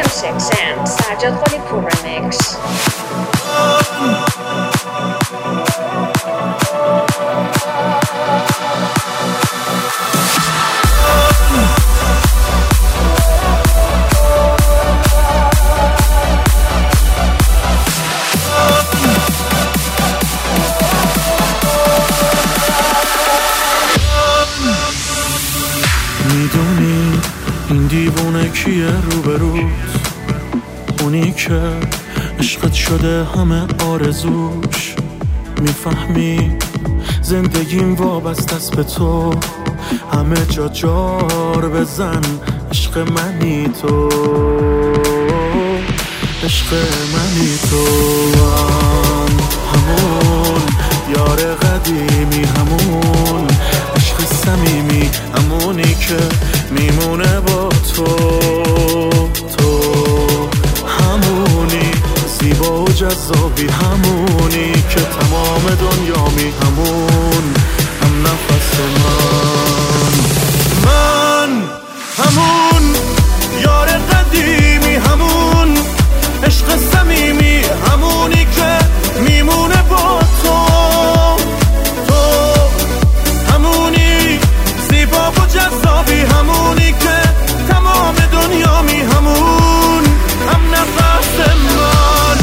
Sex and Sajjad Qalipour remix. میدونی این دیوونه کیه روبروت؟ اونی که عشقت شده همه آرزوش. میفهمی زندگیم وابسته است به تو، همه جا جار بزن عشق منی تو، عشق منی تو. همون یار قدیمی، همون عشق صمیمی، همونی که میمونه با تو. همونی زیبا و جذابی، همونی که تمام دنیامی، همون هم نفس من همون یار قدیمی، همون عشق صمیمی، همونی که میمونه با تو. همونی زیبا و جذابی، همونی که تمام دنیامی، همون هم نفس من.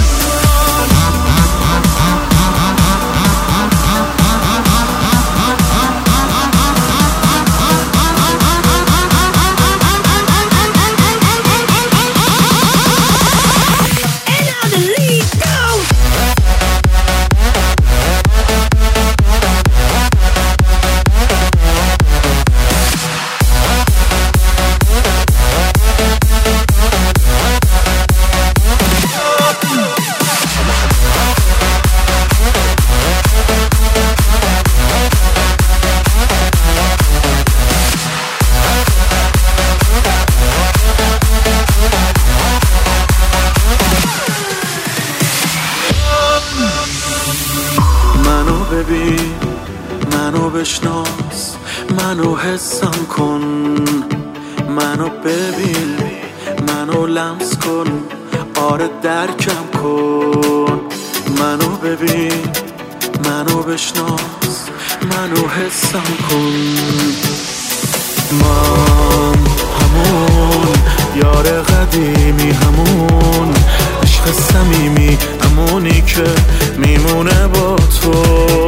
منو ببین، منو بشناس، منو حسم کن. منو ببین، منو لمس کن، آره درکم کن. منو ببین، منو بشناس، منو حسم کن. من همون یار قدیمی، همون عشق صمیمی، همونی که میمونه با تو.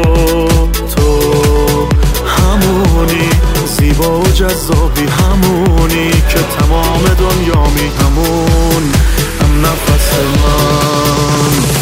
همونی زیبا و جذابی، همونی که تمام دنیامی، همون هم نفس من.